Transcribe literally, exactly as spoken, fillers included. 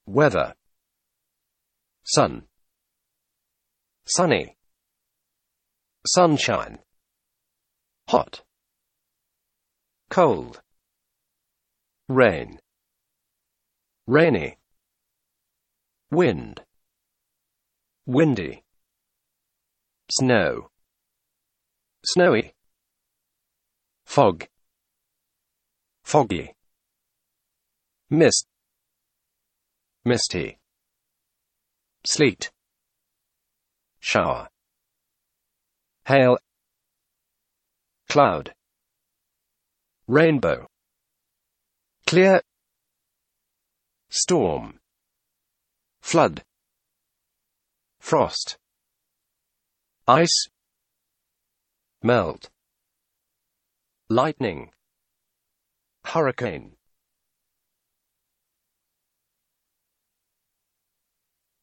Weather. Sun. Sunny. Sunshine. Hot. Cold. Rain. Rainy. Wind. Windy. Snow. Snowy. Fog. Foggy. Mist. Misty. Sleet. Shower. Hail. Cloud. Rainbow. Clear. Storm. Flood. Frost. Ice. Melt. Lightning. Hurricane.